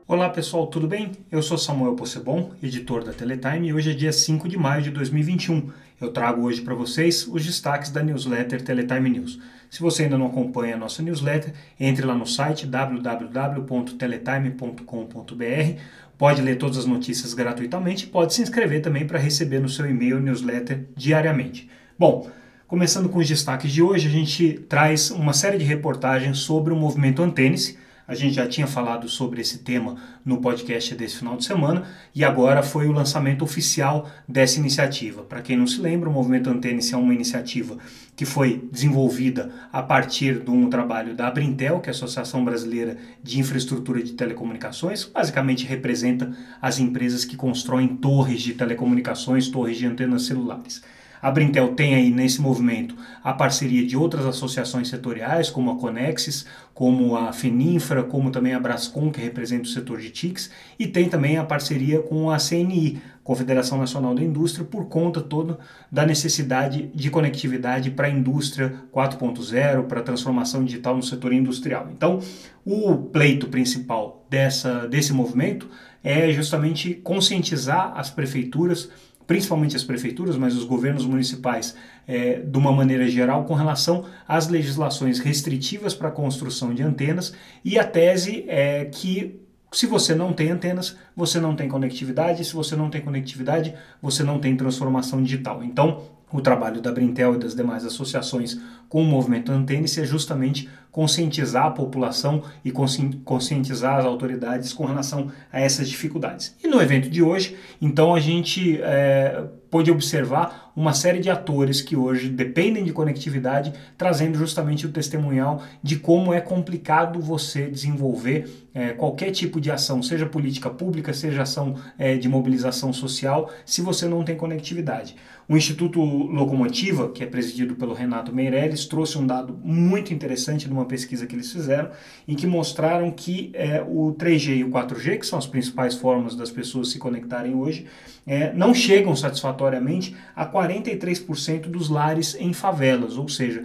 Olá pessoal, tudo bem? Eu sou Samuel Possebon, editor da Teletime, e hoje é dia 5 de maio de 2021. Eu trago hoje para vocês os destaques da newsletter Teletime News. Se você ainda não acompanha a nossa newsletter, entre lá no site www.teletime.com.br, pode ler todas as notícias gratuitamente e pode se inscrever também para receber no seu e-mail a newsletter diariamente. Bom, começando com os destaques de hoje, a gente traz uma série de reportagens sobre o movimento Antênese. A gente já tinha falado sobre esse tema no podcast desse final de semana e agora foi o lançamento oficial dessa iniciativa. Para quem não se lembra, o Movimento Antênese é uma iniciativa que foi desenvolvida a partir de um trabalho da Abrintel, que é a Associação Brasileira de Infraestrutura de Telecomunicações, que basicamente representa as empresas que constroem torres de telecomunicações, torres de antenas celulares. A Abrintel tem aí nesse movimento a parceria de outras associações setoriais, como a Conexis, como a Feninfra, como também a Brascom, que representa o setor de TICs, e tem também a parceria com a CNI, Confederação Nacional da Indústria, por conta toda da necessidade de conectividade para a indústria 4.0, para a transformação digital no setor industrial. Então, o pleito principal desse movimento é justamente conscientizar as prefeituras, principalmente as prefeituras, mas os governos municipais de uma maneira geral, com relação às legislações restritivas para a construção de antenas, e a tese é que se você não tem antenas, você não tem conectividade, se você não tem conectividade, você não tem transformação digital. Então, o trabalho da Abrintel e das demais associações com o movimento Antênese é justamente conscientizar a população e conscientizar as autoridades com relação a essas dificuldades. E no evento de hoje, então, a gente pôde observar uma série de atores que hoje dependem de conectividade, trazendo justamente o testemunhal de como é complicado você desenvolver qualquer tipo de ação, seja política pública, seja ação de mobilização social, se você não tem conectividade. O Instituto Locomotiva, que é presidido pelo Renato Meirelles, trouxe um dado muito interessante de uma pesquisa que eles fizeram, em que mostraram que o 3G e o 4G, que são as principais formas das pessoas se conectarem hoje, não chegam satisfatoriamente a 43% dos lares em favelas, ou seja,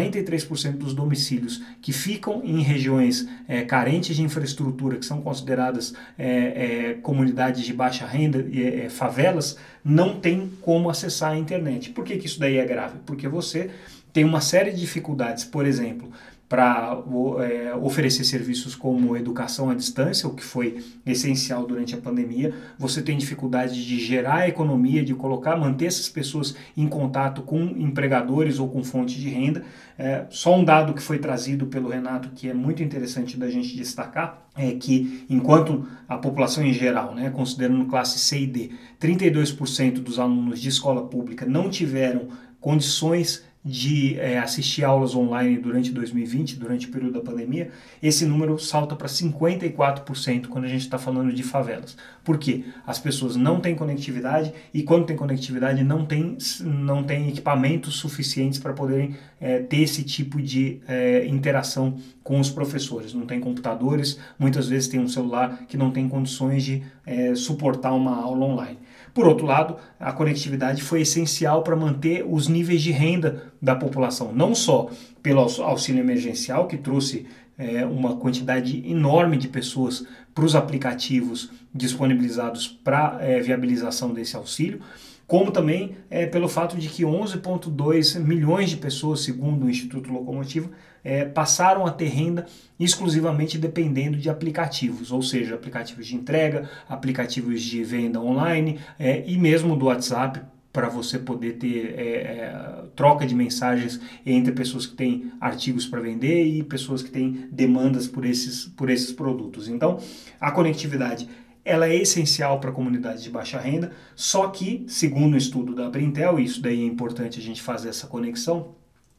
43% dos domicílios que ficam em regiões carentes de infraestrutura, que são consideradas comunidades de baixa renda, favelas, não tem como acessar a internet. Por que isso daí é grave? Porque você tem uma série de dificuldades, por exemplo, para oferecer serviços como educação à distância, o que foi essencial durante a pandemia. Você tem dificuldade de gerar economia, de manter essas pessoas em contato com empregadores ou com fontes de renda. Só um dado que foi trazido pelo Renato, que é muito interessante da gente destacar, é que enquanto a população em geral, considerando classe C e D, 32% dos alunos de escola pública não tiveram condições de assistir aulas online durante 2020, durante o período da pandemia, esse número salta para 54% quando a gente está falando de favelas. Por quê? As pessoas não têm conectividade e quando tem conectividade não tem equipamentos suficientes para poderem ter esse tipo de interação com os professores. Não tem computadores, muitas vezes tem um celular que não tem condições de suportar uma aula online. Por outro lado, a conectividade foi essencial para manter os níveis de renda da população, não só pelo auxílio emergencial, que trouxe uma quantidade enorme de pessoas para os aplicativos disponibilizados para viabilização desse auxílio, como também pelo fato de que 11,2 milhões de pessoas, segundo o Instituto Locomotiva, passaram a ter renda exclusivamente dependendo de aplicativos, ou seja, aplicativos de entrega, aplicativos de venda online e mesmo do WhatsApp, para você poder ter troca de mensagens entre pessoas que têm artigos para vender e pessoas que têm demandas por esses produtos. Então, a conectividade ela é essencial para a comunidade de baixa renda, só que, segundo o estudo da Abrintel, e isso daí é importante a gente fazer essa conexão,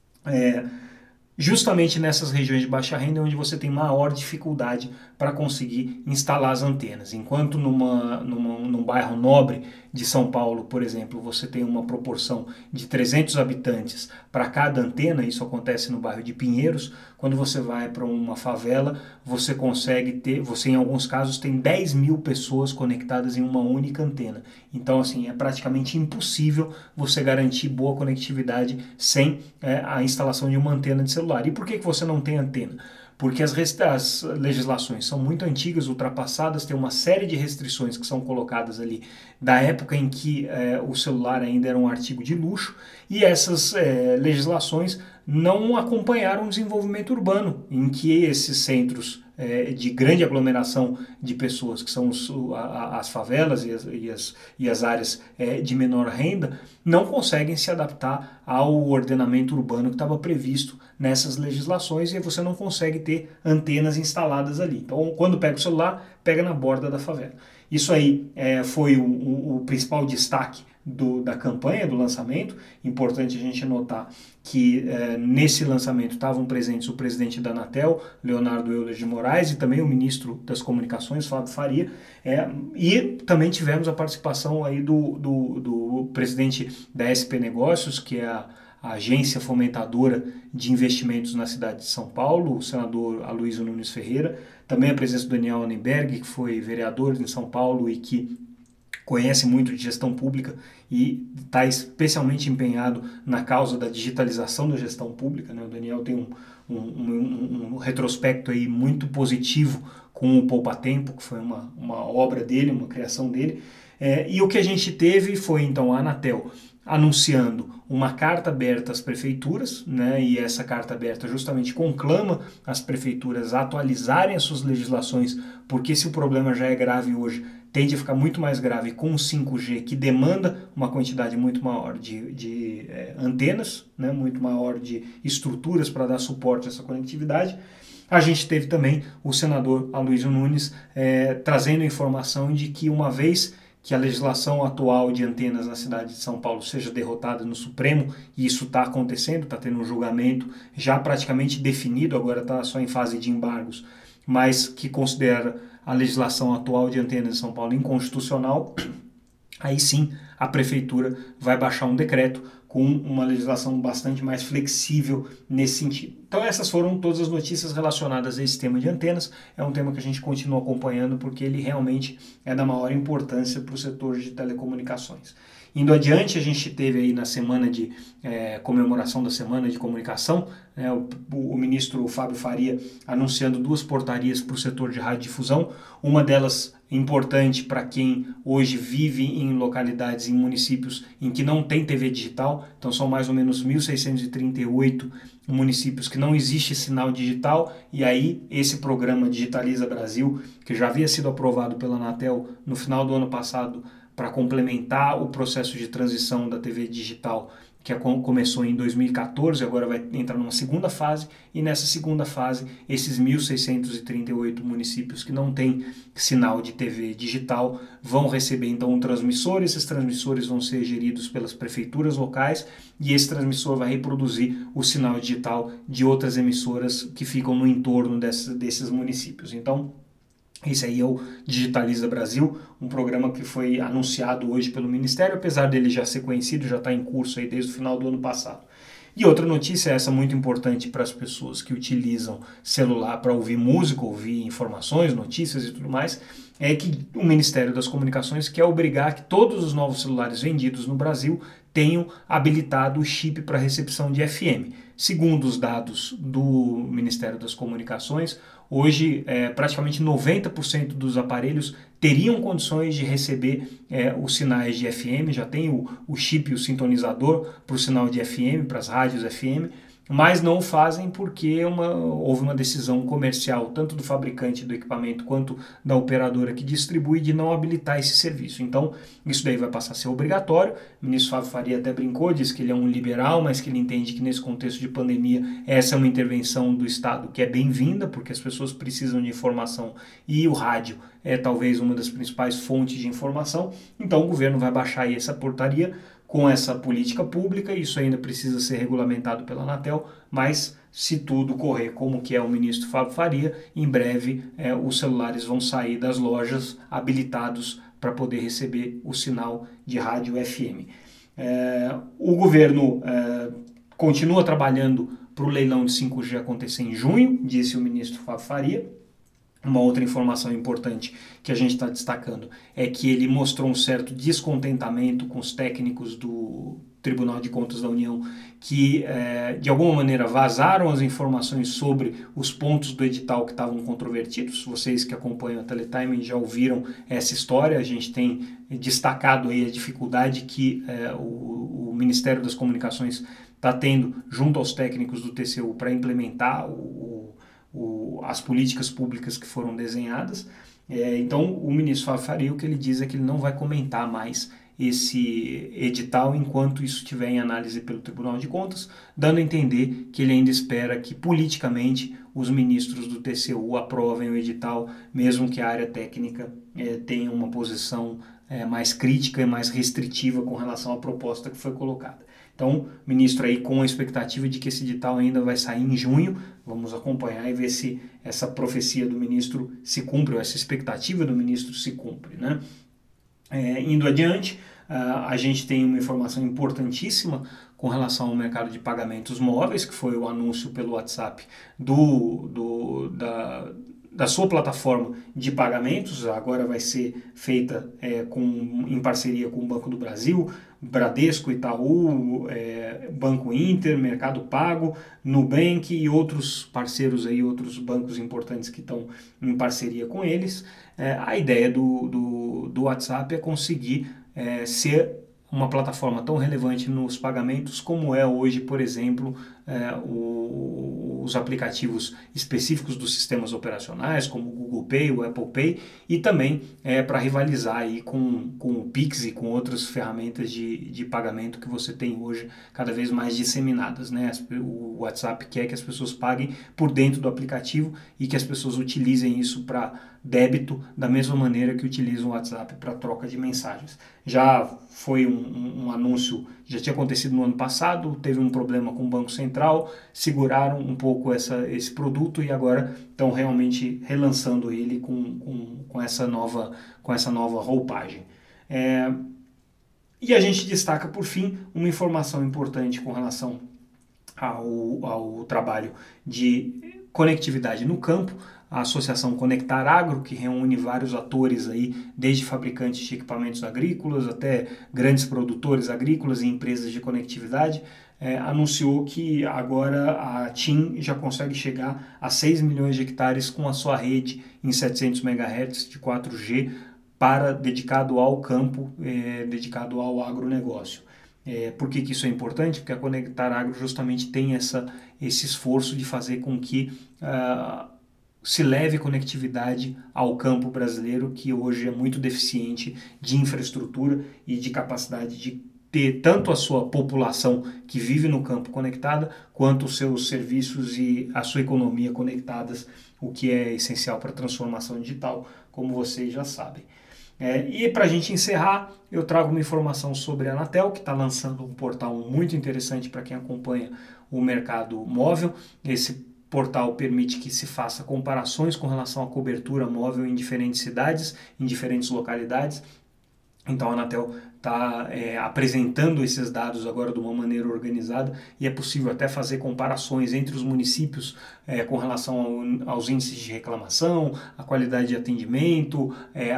justamente nessas regiões de baixa renda é onde você tem maior dificuldade para conseguir instalar as antenas. Enquanto num bairro nobre de São Paulo, por exemplo, você tem uma proporção de 300 habitantes para cada antena, isso acontece no bairro de Pinheiros, quando você vai para uma favela, você em alguns casos tem 10 mil pessoas conectadas em uma única antena. Então, assim, é praticamente impossível você garantir boa conectividade sem a instalação de uma antena de celular. E por que você não tem antena? porque as legislações são muito antigas, ultrapassadas, tem uma série de restrições que são colocadas ali da época em que o celular ainda era um artigo de luxo, e essas legislações não acompanharam o desenvolvimento urbano, em que esses centros de grande aglomeração de pessoas, que são as favelas e as áreas de menor renda, não conseguem se adaptar ao ordenamento urbano que estava previsto nessas legislações, e você não consegue ter antenas instaladas ali. Então, quando pega o celular, pega na borda da favela. Isso aí foi o principal destaque da campanha, do lançamento. Importante a gente notar que nesse lançamento estavam presentes o presidente da Anatel, Leonardo Euler de Moraes, e também o ministro das Comunicações, Fábio Faria, e também tivemos a participação aí do presidente da SP Negócios, que é a agência fomentadora de investimentos na cidade de São Paulo, o senador Aloysio Nunes Ferreira, também a presença do Daniel Annemberg, que foi vereador em São Paulo e que conhece muito de gestão pública e está especialmente empenhado na causa da digitalização da gestão pública, né? O Daniel tem um retrospecto aí muito positivo com o Poupa Tempo, que foi uma obra dele, uma criação dele. E o que a gente teve foi então a Anatel anunciando uma carta aberta às prefeituras, né, e essa carta aberta justamente conclama as prefeituras a atualizarem as suas legislações, porque se o problema já é grave hoje, tende a ficar muito mais grave com o 5G, que demanda uma quantidade muito maior de antenas, né, muito maior de estruturas para dar suporte a essa conectividade. A gente teve também o senador Aloysio Nunes trazendo a informação de que uma vez que a legislação atual de antenas na cidade de São Paulo seja derrotada no Supremo, e isso está acontecendo, está tendo um julgamento já praticamente definido, agora está só em fase de embargos, mas que considera a legislação atual de antenas de São Paulo inconstitucional, aí sim a prefeitura vai baixar um decreto com uma legislação bastante mais flexível nesse sentido. Então essas foram todas as notícias relacionadas a esse tema de antenas. É um tema que a gente continua acompanhando porque ele realmente é da maior importância para o setor de telecomunicações. Indo adiante, a gente teve aí na semana de comemoração da Semana de Comunicação, o ministro Fábio Faria anunciando 2 portarias para o setor de radiodifusão, uma delas importante para quem hoje vive em localidades, em municípios em que não tem TV digital, então são mais ou menos 1.638 municípios que não existe sinal digital, e aí esse programa Digitaliza Brasil, que já havia sido aprovado pela Anatel no final do ano passado, para complementar o processo de transição da TV digital, que começou em 2014, agora vai entrar numa segunda fase, e nessa segunda fase, esses 1.638 municípios que não têm sinal de TV digital vão receber então um transmissor. Esses transmissores vão ser geridos pelas prefeituras locais, e esse transmissor vai reproduzir o sinal digital de outras emissoras que ficam no entorno desses municípios. Então, esse aí é o Digitaliza Brasil, um programa que foi anunciado hoje pelo Ministério, apesar dele já ser conhecido, já está em curso aí desde o final do ano passado. E outra notícia, essa muito importante para as pessoas que utilizam celular para ouvir música, ouvir informações, notícias e tudo mais, é que o Ministério das Comunicações quer obrigar que todos os novos celulares vendidos no Brasil tenham habilitado o chip para recepção de FM. Segundo os dados do Ministério das Comunicações, hoje praticamente 90% dos aparelhos teriam condições de receber os sinais de FM, já tem o chip, o sintonizador para o sinal de FM, para as rádios FM, mas não o fazem porque houve uma decisão comercial, tanto do fabricante do equipamento quanto da operadora que distribui, de não habilitar esse serviço. Então, isso daí vai passar a ser obrigatório. O ministro Fábio Faria até brincou, disse que ele é um liberal, mas que ele entende que nesse contexto de pandemia essa é uma intervenção do Estado que é bem-vinda, porque as pessoas precisam de informação e o rádio é talvez uma das principais fontes de informação. Então, o governo vai baixar aí essa portaria com essa política pública. Isso ainda precisa ser regulamentado pela Anatel, mas se tudo correr como que é o ministro Fábio Faria, em breve os celulares vão sair das lojas habilitados para poder receber o sinal de rádio FM. O governo continua trabalhando para o leilão de 5G acontecer em junho, disse o ministro Fábio Faria. Uma outra informação importante que a gente está destacando é que ele mostrou um certo descontentamento com os técnicos do Tribunal de Contas da União que, de alguma maneira, vazaram as informações sobre os pontos do edital que estavam controvertidos. Vocês que acompanham a Teletime já ouviram essa história. A gente tem destacado aí a dificuldade que o Ministério das Comunicações está tendo junto aos técnicos do TCU para implementar as políticas públicas que foram desenhadas. Então, o ministro Fábio Faria, o que ele diz é que ele não vai comentar mais esse edital enquanto isso estiver em análise pelo Tribunal de Contas, dando a entender que ele ainda espera que politicamente os ministros do TCU aprovem o edital, mesmo que a área técnica tenha uma posição mais crítica e mais restritiva com relação à proposta que foi colocada. Então, o ministro aí com a expectativa de que esse edital ainda vai sair em junho, vamos acompanhar e ver se essa profecia do ministro se cumpre, ou essa expectativa do ministro se cumpre, né? Indo adiante, a gente tem uma informação importantíssima com relação ao mercado de pagamentos móveis, que foi o anúncio pelo WhatsApp da sua plataforma de pagamentos. Agora vai ser feita em parceria com o Banco do Brasil, Bradesco, Itaú, Banco Inter, Mercado Pago, Nubank e outros parceiros aí, outros bancos importantes que estão em parceria com eles. A ideia do WhatsApp é conseguir ser uma plataforma tão relevante nos pagamentos como é hoje, por exemplo, os aplicativos específicos dos sistemas operacionais, como o Google Pay, o Apple Pay, e também para rivalizar aí com o Pix e com outras ferramentas de pagamento que você tem hoje cada vez mais disseminadas, né? O WhatsApp quer que as pessoas paguem por dentro do aplicativo e que as pessoas utilizem isso para débito da mesma maneira que utilizam o WhatsApp para troca de mensagens. Já foi um anúncio, já tinha acontecido no ano passado, teve um problema com o Banco Central, seguraram um pouco esse produto e agora estão realmente relançando ele com essa nova roupagem. E a gente destaca, por fim, uma informação importante com relação ao trabalho de conectividade no campo, a Associação Conectar Agro, que reúne vários atores aí, desde fabricantes de equipamentos agrícolas até grandes produtores agrícolas e empresas de conectividade, anunciou que agora a TIM já consegue chegar a 6 milhões de hectares com a sua rede em 700 MHz de 4G dedicado ao campo, dedicado ao agronegócio. Por que isso é importante? Porque a Conectar Agro justamente tem esse esforço de fazer com que se leve conectividade ao campo brasileiro, que hoje é muito deficiente de infraestrutura e de capacidade de ter tanto a sua população que vive no campo conectada, quanto os seus serviços e a sua economia conectadas, o que é essencial para a transformação digital, como vocês já sabem. E para a gente encerrar, eu trago uma informação sobre a Anatel, que está lançando um portal muito interessante para quem acompanha o mercado móvel. Esse portal permite que se faça comparações com relação à cobertura móvel em diferentes cidades, em diferentes localidades. Então a Anatel está apresentando esses dados agora de uma maneira organizada e é possível até fazer comparações entre os municípios com relação aos índices de reclamação, a qualidade de atendimento,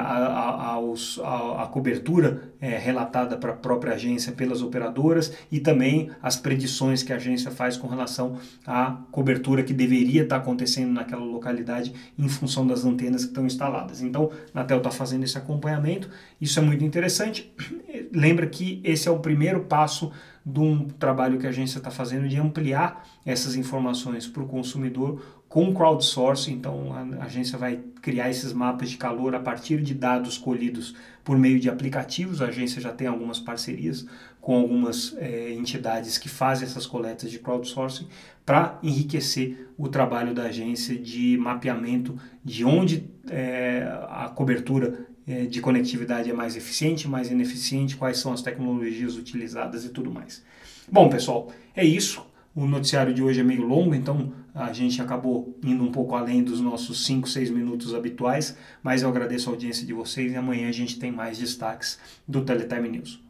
a cobertura relatada para a própria agência pelas operadoras e também as predições que a agência faz com relação à cobertura que deveria estar acontecendo naquela localidade em função das antenas que estão instaladas. Então a Anatel está fazendo esse acompanhamento, isso é muito interessante. Lembra que esse é o primeiro passo de um trabalho que a agência está fazendo de ampliar essas informações para o consumidor com crowdsourcing. Então a agência vai criar esses mapas de calor a partir de dados colhidos por meio de aplicativos. A agência já tem algumas parcerias com algumas entidades que fazem essas coletas de crowdsourcing para enriquecer o trabalho da agência de mapeamento de onde a cobertura de conectividade é mais eficiente, mais ineficiente, quais são as tecnologias utilizadas e tudo mais. Bom, pessoal, é isso. O noticiário de hoje é meio longo, então a gente acabou indo um pouco além dos nossos 5, 6 minutos habituais, mas eu agradeço a audiência de vocês e amanhã a gente tem mais destaques do Teletime News.